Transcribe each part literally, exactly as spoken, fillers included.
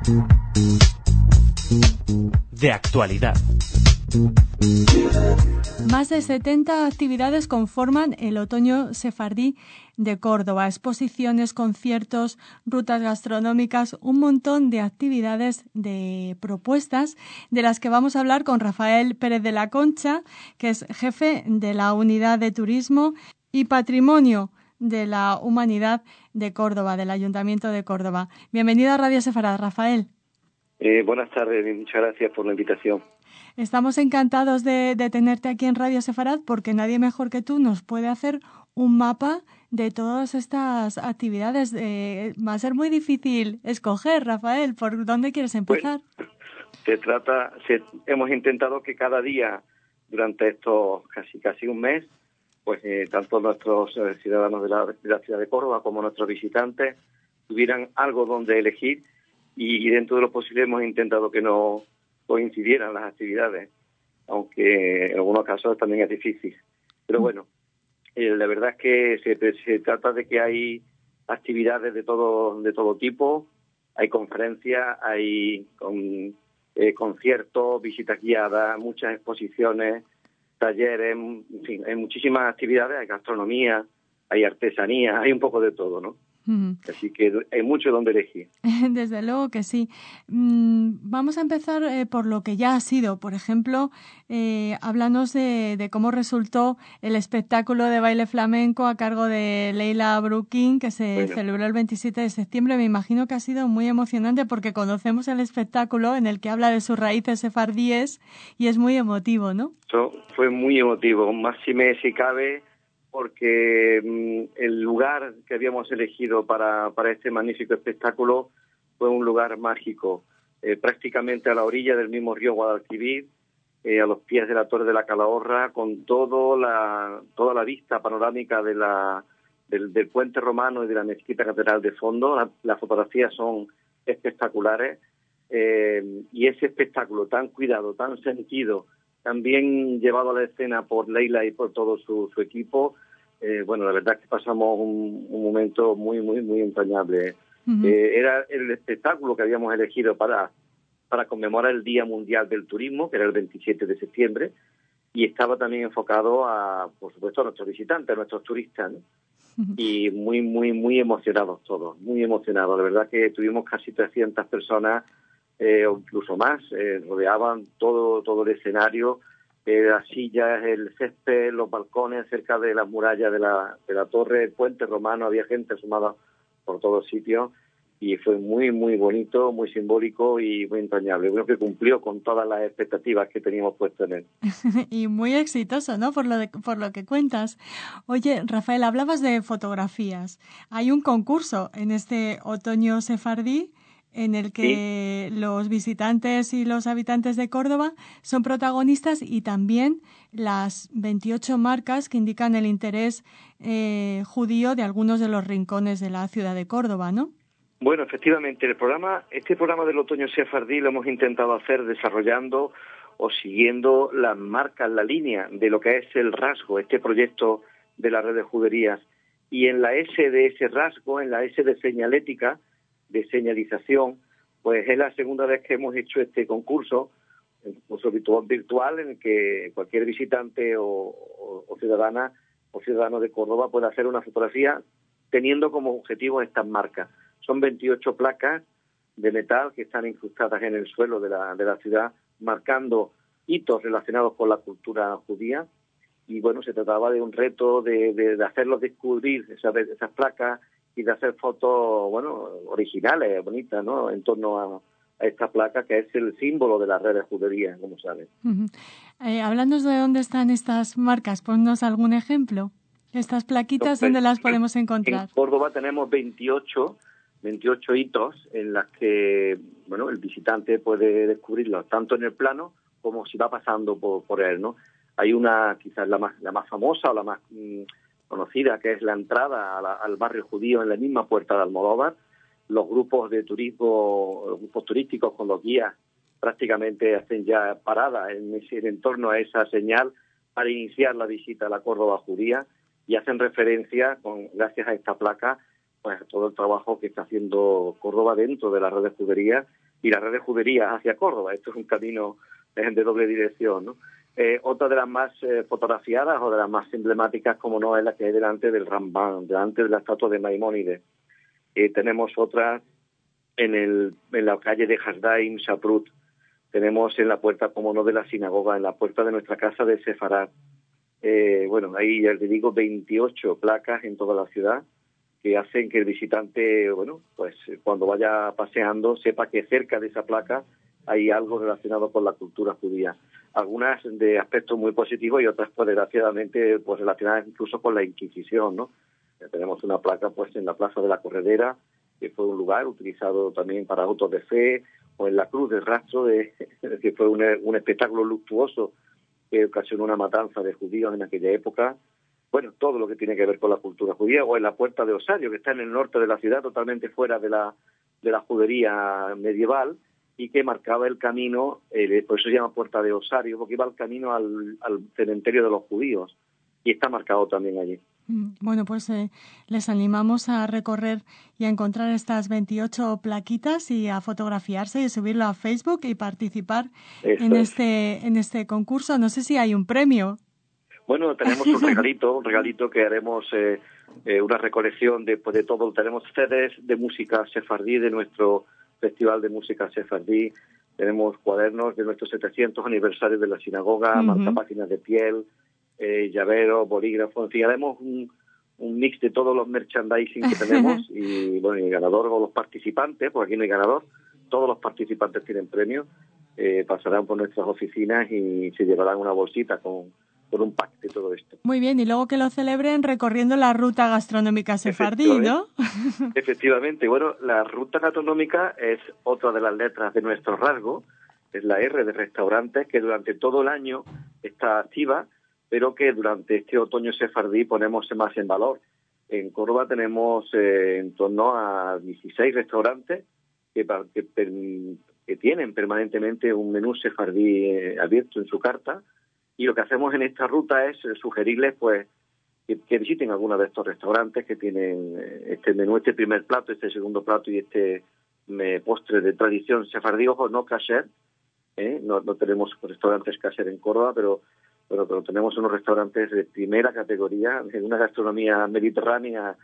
De actualidad. Más de setenta actividades conforman el Otoño Sefardí de Córdoba. Exposiciones, conciertos, rutas gastronómicas, un montón de actividades, de propuestas, de las que vamos a hablar con Rafael Pérez de la Concha, que es jefe de la Unidad de Turismo y Patrimonio de la Humanidad de Córdoba, del Ayuntamiento de Córdoba. Bienvenido a Radio Sefarad, Rafael. Eh, buenas tardes y muchas gracias por la invitación. Estamos encantados de, de tenerte aquí en Radio Sefarad porque nadie mejor que tú nos puede hacer un mapa de todas estas actividades. Eh, va a ser muy difícil escoger, Rafael, ¿por dónde quieres empezar? Bueno, se trata, se, hemos intentado que cada día, durante estos casi casi un mes, pues eh, tanto nuestros eh, ciudadanos de la, de la ciudad de Córdoba como nuestros visitantes tuvieran algo donde elegir y, y dentro de lo posible hemos intentado que no coincidieran las actividades, aunque en algunos casos también es difícil. Pero bueno, eh, la verdad es que se, se trata de que hay actividades de todo de todo tipo, hay conferencias, hay con, eh, conciertos, visitas guiadas, muchas exposiciones, talleres, en fin, hay muchísimas actividades, hay gastronomía, hay artesanía, hay un poco de todo, ¿no? Uh-huh. Así que hay mucho donde elegir. Desde luego que sí. Mm, vamos a empezar eh, por lo que ya ha sido. Por ejemplo, eh, háblanos de, de cómo resultó el espectáculo de baile flamenco a cargo de Leila Brukin, que se bueno. celebró el veintisiete de septiembre. Me imagino que ha sido muy emocionante porque conocemos el espectáculo en el que habla de sus raíces sefardíes y es muy emotivo, ¿no? Eso fue muy emotivo, máxime si cabe, porque mmm, el lugar que habíamos elegido para, para este magnífico espectáculo fue un lugar mágico, eh, prácticamente a la orilla del mismo río Guadalquivir, eh, a los pies de la Torre de la Calahorra, con todo la, toda la vista panorámica de la, del, del puente romano y de la mezquita catedral de fondo. La, las fotografías son espectaculares, eh, y ese espectáculo tan cuidado, tan sentido, también llevado a la escena por Leila y por todo su, su equipo, eh, bueno, la verdad es que pasamos un, un momento muy, muy, muy entrañable. Uh-huh. Eh, era el espectáculo que habíamos elegido para, para conmemorar el Día Mundial del Turismo, que era el veintisiete de septiembre, y estaba también enfocado a, por supuesto, a nuestros visitantes, a nuestros turistas, ¿no? Uh-huh. Y muy, muy, muy emocionados todos, muy emocionados. La verdad que tuvimos casi trescientas personas, Eh, o incluso más, eh, rodeaban todo todo el escenario, eh, las sillas, el césped, los balcones cerca de las murallas de la de la torre, el puente romano, había gente sumada por todos sitios y fue muy, muy bonito, muy simbólico y muy entrañable. Creo que cumplió con todas las expectativas que teníamos puesto en él. Y muy exitoso, ¿no? Por lo de, por lo que cuentas. Oye, Rafael, hablabas de fotografías. Hay un concurso en este Otoño Sefardí en el que ¿sí? Los visitantes y los habitantes de Córdoba son protagonistas y también las veintiocho marcas que indican el interés eh, judío de algunos de los rincones de la ciudad de Córdoba, ¿no? Bueno, efectivamente, el programa, este programa del Otoño Sefardí lo hemos intentado hacer desarrollando o siguiendo las marcas, la línea de lo que es el rasgo, este proyecto de la red de juderías. Y en la S de ese rasgo, en la S de señalética, de señalización, pues es la segunda vez que hemos hecho este concurso, un concurso virtual, virtual en el que cualquier visitante o, o, o ciudadana o ciudadano de Córdoba puede hacer una fotografía teniendo como objetivo estas marcas. Son veintiocho placas de metal que están incrustadas en el suelo de la, de la ciudad, marcando hitos relacionados con la cultura judía. Y bueno, se trataba de un reto de, de, de hacerlos descubrir esas, esas placas y de hacer fotos, bueno, originales, bonitas, ¿no?, en torno a, a esta placa que es el símbolo de la red de judería, como saben. Uh-huh. Eh, Háblanos de dónde están estas marcas, ponnos algún ejemplo. Estas plaquitas, ¿dónde las podemos encontrar? En Córdoba tenemos veintiocho, veintiocho hitos en las que, bueno, el visitante puede descubrirlos, tanto en el plano como si va pasando por, por él, ¿no? Hay una, quizás la más, la más famosa o la más mmm, conocida, que es la entrada a la, al barrio judío en la misma Puerta de Almodóvar. Los grupos de turismo, los grupos turísticos con los guías prácticamente hacen ya parada en, ese, en torno a esa señal para iniciar la visita a la Córdoba judía y hacen referencia, con, gracias a esta placa, pues a todo el trabajo que está haciendo Córdoba dentro de la red de judería y la red de juderías hacia Córdoba. Esto es un camino de doble dirección, ¿no? Eh, otra de las más eh, fotografiadas o de las más emblemáticas, como no, es la que hay delante del Rambán, delante de la estatua de Maimónides. Eh, tenemos otras en, el, en la calle de Hasdaim, Shaprut. Tenemos en la puerta, como no, de la sinagoga, en la puerta de nuestra casa de Sefarad. Eh, bueno, ahí ya les digo, veintiocho placas en toda la ciudad que hacen que el visitante, bueno, pues cuando vaya paseando sepa que cerca de esa placa hay algo relacionado con la cultura judía. Algunas de aspectos muy positivos y otras, pues, desgraciadamente, pues relacionadas incluso con la Inquisición, ¿no? Ya tenemos una placa, pues, en la Plaza de la Corredera, que fue un lugar utilizado también para autos de fe, o en la Cruz del Rastro, de, que fue un, un espectáculo luctuoso que ocasionó una matanza de judíos en aquella época. Bueno, todo lo que tiene que ver con la cultura judía, o en la Puerta de Osario, que está en el norte de la ciudad, totalmente fuera de la, de la judería medieval, y que marcaba el camino, eh, por eso se llama Puerta de Osario, porque iba el camino al, al cementerio de los judíos, y está marcado también allí. Bueno, pues eh, les animamos a recorrer y a encontrar estas veintiocho plaquitas y a fotografiarse y subirlo a Facebook y participar Eso en es. este en este concurso. No sé si hay un premio. Bueno, tenemos un regalito, un regalito que haremos eh, eh, una recolección de, pues, de todo. Tenemos C Ds de música sefardí de nuestro Festival de Música Sefardí. Tenemos cuadernos de nuestro setecientos aniversario de la sinagoga, uh-huh. marcapáginas de piel, eh, llaveros, bolígrafos, en fin, haremos un, un mix de todos los merchandising que tenemos y, bueno, el ganador o los participantes, porque aquí no hay ganador, todos los participantes tienen premios, eh, pasarán por nuestras oficinas y se llevarán una bolsita con, con un pack de todo esto. Muy bien, y luego que lo celebren recorriendo la ruta gastronómica sefardí, ¿no? Efectivamente, bueno, la ruta gastronómica es otra de las letras de nuestro rasgo, es la R de restaurantes, que durante todo el año está activa, pero que durante este otoño sefardí ponemos más en valor. En Córdoba tenemos eh, en torno a dieciséis restaurantes que, que, que tienen permanentemente un menú sefardí eh, abierto en su carta, y lo que hacemos en esta ruta es eh, sugerirles, pues, que, que visiten algunos de estos restaurantes que tienen eh, este menú, este primer plato, este segundo plato y este me, postre de tradición sefardí. Ojo, no kasher, ¿eh? no, no tenemos restaurantes kasher en Córdoba, pero Pero, pero tenemos unos restaurantes de primera categoría, en una gastronomía mediterránea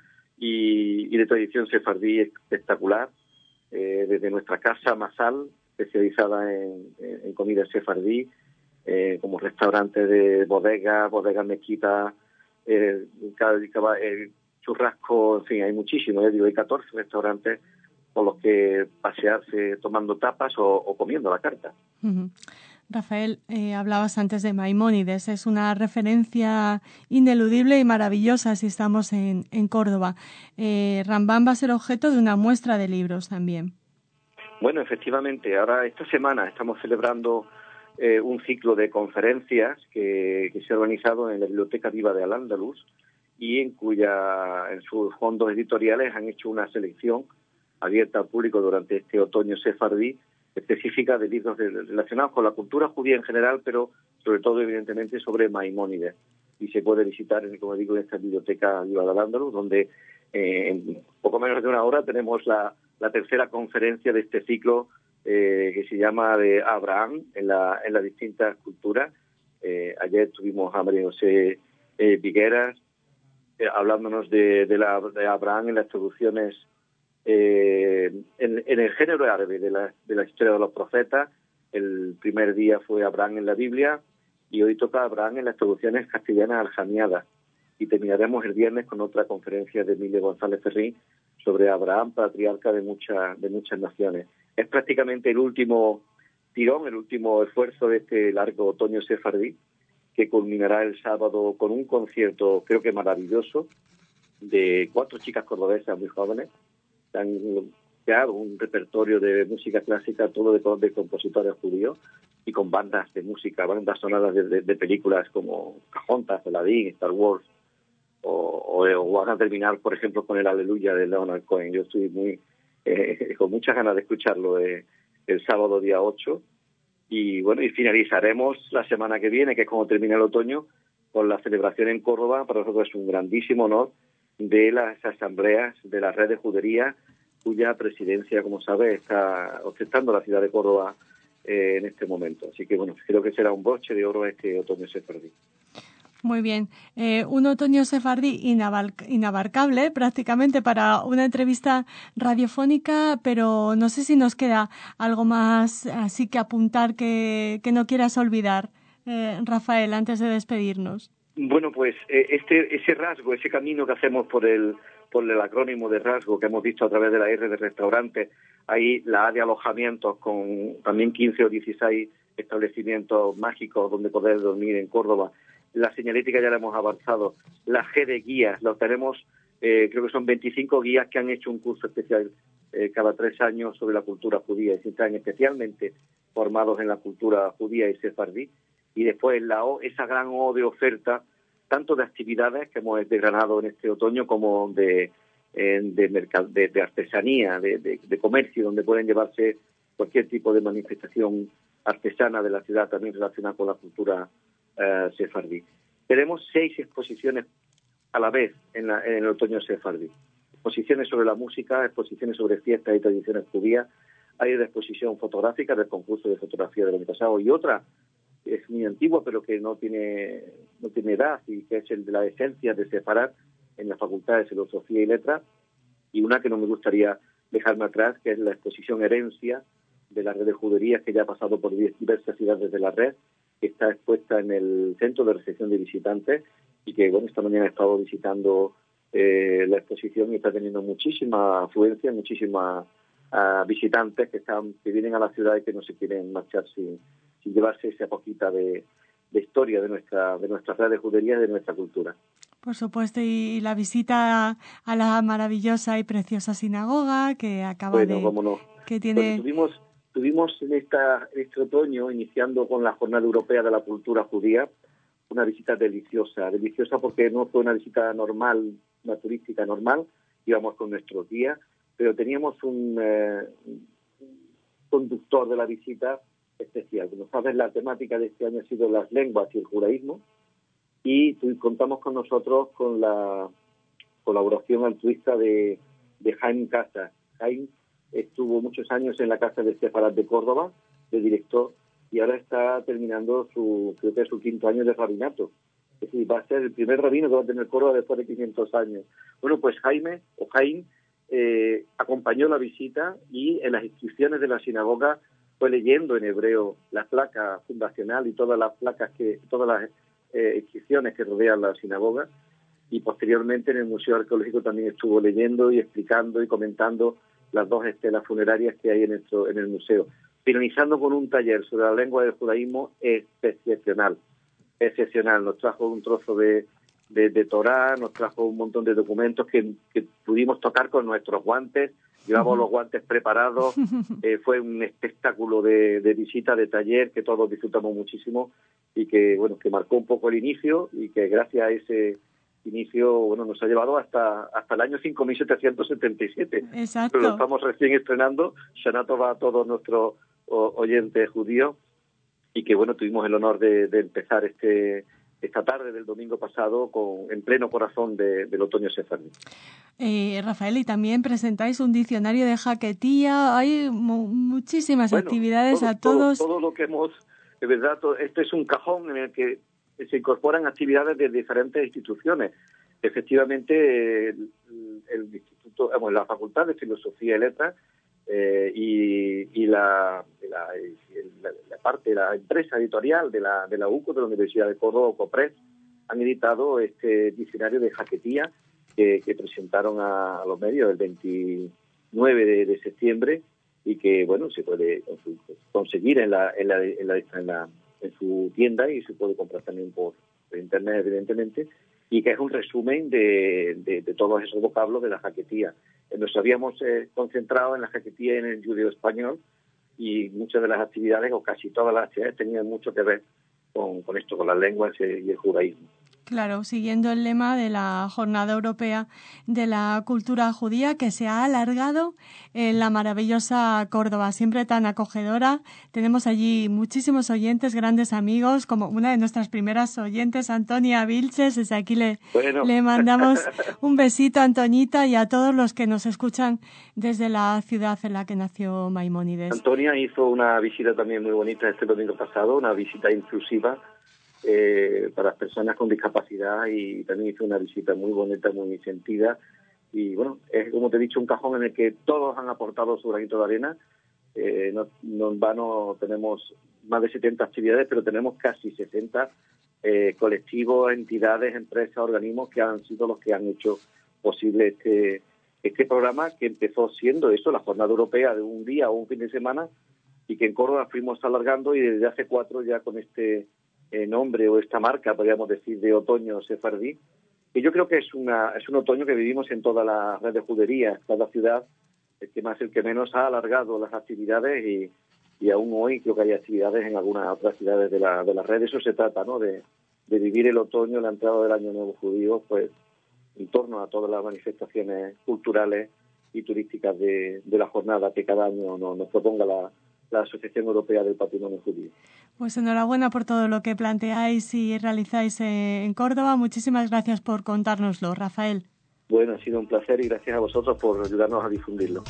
y, y de tradición sefardí espectacular, eh, desde nuestra casa Masal, especializada en, en comida sefardí, eh, como restaurantes de bodega, bodega mezquita, eh, eh, churrasco, en fin, hay muchísimos, eh, digo, hay catorce restaurantes por los que pasearse tomando tapas o, o comiendo la carta. Uh-huh. Rafael, eh, hablabas antes de Maimónides, es una referencia ineludible y maravillosa si estamos en, en Córdoba. Eh, Rambán va a ser objeto de una muestra de libros también. Bueno, efectivamente, ahora esta semana estamos celebrando eh, un ciclo de conferencias que, que se ha organizado en la Biblioteca Viva de Al-Ándalus y en cuya en sus fondos editoriales han hecho una selección abierta al público durante este otoño sefardí, específica de libros relacionados con la cultura judía en general, pero sobre todo, evidentemente, sobre Maimónides. Y se puede visitar, como digo, en esta biblioteca Viva de Al-Ándalus, donde eh, en poco menos de una hora tenemos la, la tercera conferencia de este ciclo eh, que se llama de Abraham en, la, en las distintas culturas. Eh, ayer tuvimos a María José eh, Vigueras eh, hablándonos de, de, la, de Abraham en las traducciones Eh, en, en el género árabe de la, de la historia de los profetas. El primer día fue Abraham en la Biblia y hoy toca Abraham en las traducciones castellanas aljamiadas, y terminaremos el viernes con otra conferencia de Emilio González Ferrín sobre Abraham, patriarca de, mucha, de muchas naciones. Es prácticamente el último tirón, el último esfuerzo de este largo otoño sefardí, que culminará el sábado con un concierto, creo que maravilloso, de cuatro chicas cordobesas muy jóvenes. Han creado un repertorio de música clásica, todo de, de compositores judíos, y con bandas de música, bandas sonadas de, de, de películas como Pocahontas, Aladdin, Star Wars, o, o, o van a terminar, por ejemplo, con el Aleluya de Leonard Cohen. Yo estoy muy eh, con muchas ganas de escucharlo eh, el sábado día ocho, y bueno, y finalizaremos la semana que viene, que es cuando termina el otoño, con la celebración en Córdoba. Para nosotros es un grandísimo honor de las asambleas de la red de judería cuya presidencia, como sabes, está ostentando la ciudad de Córdoba eh, en este momento. Así que, bueno, creo que será un broche de oro este otoño sefardí. Muy bien. Eh, un otoño sefardí inabarc- inabarcable prácticamente para una entrevista radiofónica, pero no sé si nos queda algo más así que apuntar que, que no quieras olvidar, eh, Rafael, antes de despedirnos. Bueno, pues eh, este ese rasgo, ese camino que hacemos por el por el acrónimo de rasgo que hemos visto a través de la R de restaurantes, ahí la A de alojamientos con también quince o dieciséis establecimientos mágicos donde poder dormir en Córdoba. La señalética ya la hemos avanzado, la G de guías, lo tenemos, eh, creo que son veinticinco guías que han hecho un curso especial eh, cada tres años sobre la cultura judía y se están especialmente formados en la cultura judía y sefardí. Y después la O, esa gran O de oferta, tanto de actividades que hemos desgranado en este otoño como de, eh, de, mercad, de, de artesanía, de, de, de comercio, donde pueden llevarse cualquier tipo de manifestación artesana de la ciudad también relacionada con la cultura eh, sefardí. Tenemos seis exposiciones a la vez en, la, en el otoño sefardí. Exposiciones sobre la música, exposiciones sobre fiestas y tradiciones judías. Hay una exposición fotográfica del concurso de fotografía del año pasado y otra es muy antigua pero que no tiene no tiene edad y que es el de la esencia de separar en la Facultad de Filosofía y Letras, y una que no me gustaría dejarme atrás, que es la exposición Herencia de la red de juderías que ya ha pasado por diversas ciudades de la red, que está expuesta en el Centro de Recepción de Visitantes y que, bueno, esta mañana he estado visitando eh, la exposición y está teniendo muchísima afluencia, muchísimas uh, visitantes que están que vienen a la ciudad y que no se quieren marchar sin sin llevarse esa poquita de, de historia de nuestra de nuestra red de juderías y de nuestra cultura. Por supuesto, y la visita a la maravillosa y preciosa sinagoga que acaba bueno, de... Cómo no. que tiene... Bueno, tuvimos, tuvimos en, esta, en este otoño, iniciando con la Jornada Europea de la Cultura Judía, una visita deliciosa, deliciosa porque no fue una visita normal, una turística normal, íbamos con nuestros guías, pero teníamos un, eh, un conductor de la visita especial. Como sabes, la temática de este año ha sido las lenguas y el judaísmo, y contamos con nosotros con la colaboración altruista de, de Jaime Casas. Jaime estuvo muchos años en la Casa de Sefarad de Córdoba, de director, y ahora está terminando su, creo que es su quinto año de rabinato. Es decir, va a ser el primer rabino que va a tener Córdoba después de quinientos años. Bueno, pues Jaime, o Jaime, eh, acompañó la visita y en las inscripciones de la sinagoga fue leyendo en hebreo la placa fundacional y todas las placas que, todas las eh, inscripciones que rodean la sinagoga, y posteriormente en el Museo Arqueológico también estuvo leyendo y explicando y comentando las dos estelas funerarias que hay en, nuestro, en el museo, finalizando con un taller sobre la lengua del judaísmo excepcional, excepcional. Nos trajo un trozo de, de, de Torá, nos trajo un montón de documentos que, que pudimos tocar con nuestros guantes. Llevamos los guantes preparados, eh, fue un espectáculo de, de visita, de taller, que todos disfrutamos muchísimo y que, bueno, que marcó un poco el inicio y que gracias a ese inicio, bueno, nos ha llevado hasta hasta el año cinco mil setecientos setenta y siete. Exacto. Pero lo estamos recién estrenando. Shana Tova a todos nuestros oyentes judíos y que, bueno, tuvimos el honor de, de empezar este esta tarde del domingo pasado con en pleno corazón de, del otoño sefardí. Eh, Rafael, y también presentáis un diccionario de jaquetía, hay mu- muchísimas bueno, actividades todo, a todos. Todo, todo lo que hemos, de verdad, todo, este es un cajón en el que se incorporan actividades de diferentes instituciones. Efectivamente, el, el instituto, bueno, la Facultad de Filosofía y Letras eh, y, y la, la, la, la parte, la empresa editorial de la, de la U C O, de la Universidad de Córdoba, Copres, han editado este diccionario de jaquetía que, que presentaron a, a los medios el veintinueve de, de septiembre y que, bueno, se puede conseguir en la, en la, en la, en la en su tienda y se puede comprar también por internet, evidentemente, y que es un resumen de, de, de todos esos vocablos de la jaquetía. Nos habíamos eh, concentrado en la jaquetía y en el judeo español, y muchas de las actividades, o casi todas las actividades, tenían mucho que ver con, con esto, con las lenguas y el judaísmo. Claro, siguiendo el lema de la Jornada Europea de la Cultura Judía, que se ha alargado en la maravillosa Córdoba, siempre tan acogedora. Tenemos allí muchísimos oyentes, grandes amigos, como una de nuestras primeras oyentes, Antonia Vilches. Desde aquí le, bueno. le mandamos un besito a Antoñita y a todos los que nos escuchan desde la ciudad en la que nació Maimónides. Antonia hizo una visita también muy bonita este domingo pasado, una visita inclusiva, Eh, para las personas con discapacidad, y también hizo una visita muy bonita, muy sentida, y bueno, es como te he dicho, un cajón en el que todos han aportado su granito de arena. Eh, no, no en vano tenemos más de setenta actividades, pero tenemos casi sesenta eh, colectivos, entidades, empresas, organismos que han sido los que han hecho posible este, este programa, que empezó siendo eso, la Jornada Europea de un día o un fin de semana, y que en Córdoba fuimos alargando, y desde hace cuatro ya con este Eh, nombre o esta marca, podríamos decir, de otoño sefardí, que yo creo que es una es un otoño que vivimos en toda la red de juderías. Cada ciudad, el que más, el que menos, ha alargado las actividades, y, y aún hoy creo que hay actividades en algunas otras ciudades de la, de la red. Eso se trata, ¿no?, de, de vivir el otoño, la entrada del Año Nuevo Judío, pues en torno a todas las manifestaciones culturales y turísticas de, de la jornada que cada año nos, nos proponga la la Asociación Europea del Patrimonio Judío. Pues enhorabuena por todo lo que planteáis y realizáis en Córdoba. Muchísimas gracias por contárnoslo, Rafael. Bueno, ha sido un placer, y gracias a vosotros por ayudarnos a difundirlo.